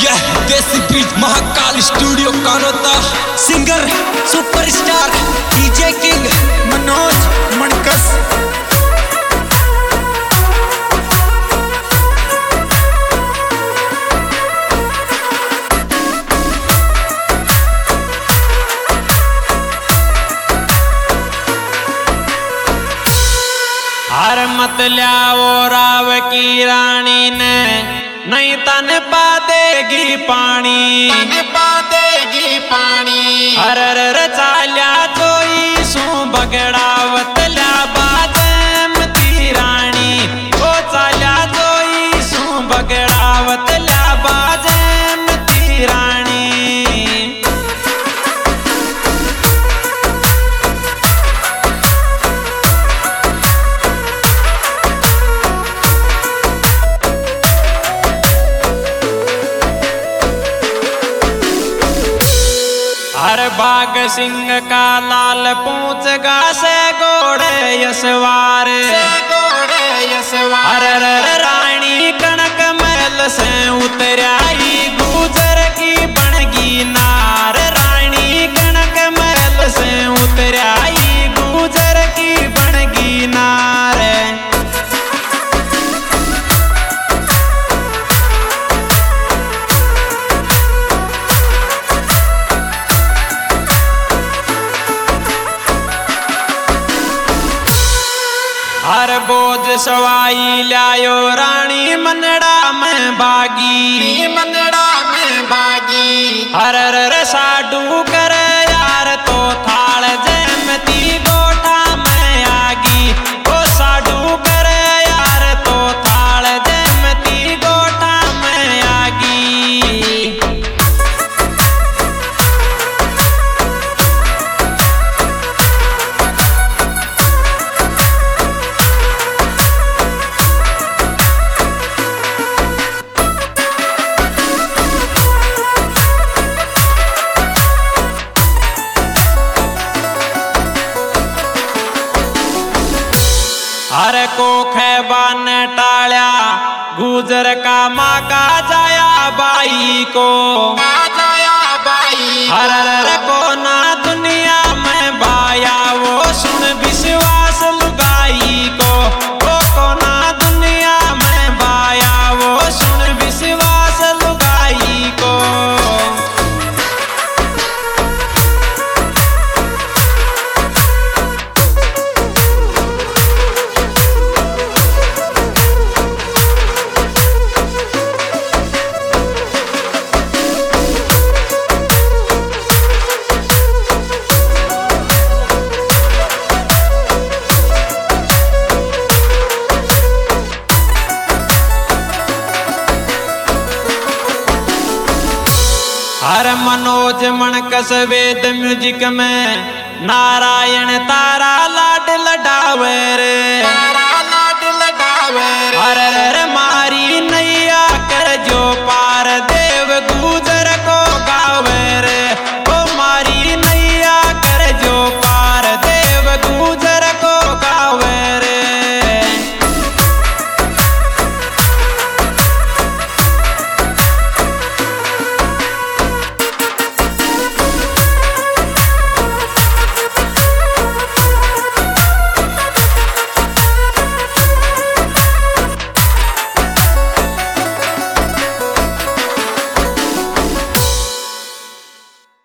यह desi beat Mahakal studio Kanota. Singer superstar DJ king Manoj Mankas. हर मत ल्याओ राव की रानी ने, नहीं तन पा देगी पानी, पा देगी पानी। हर चाल्या जोई सू बगड़ावत ल्या बाजम ती रानी, ओ चाल्या जोई सू बगड़ावत ल्या बाजम ती रानी। हर बाग सिंह का लाल पूछ गासे गोड़े यशवार, हर रानी कनक महल से उतराई गुजर की बनगी नार, रानी कनक महल से उतराई गुजर की बनगी नार। हर बोझ सवाई लायो रानी मनड़ा में बागी, मनड़ा में बागी। हर साडू कर यार तो थाल जमती गोठा में आगी, ओ साडू कर यार तो थाल जमती गोठा में आगी। हर को खैबान टाल्या गुजर का माँ का जाया बाई को, हर को ना दुनिया में बाया वो सुन विश्वास लुगाई को, को ना दुनिया में बाया वो सुन विश्वास लुगाई को। हर मनोज मणकस वेद म्यूजिक में नारायण तारा लाड लडावे रे, हर मारी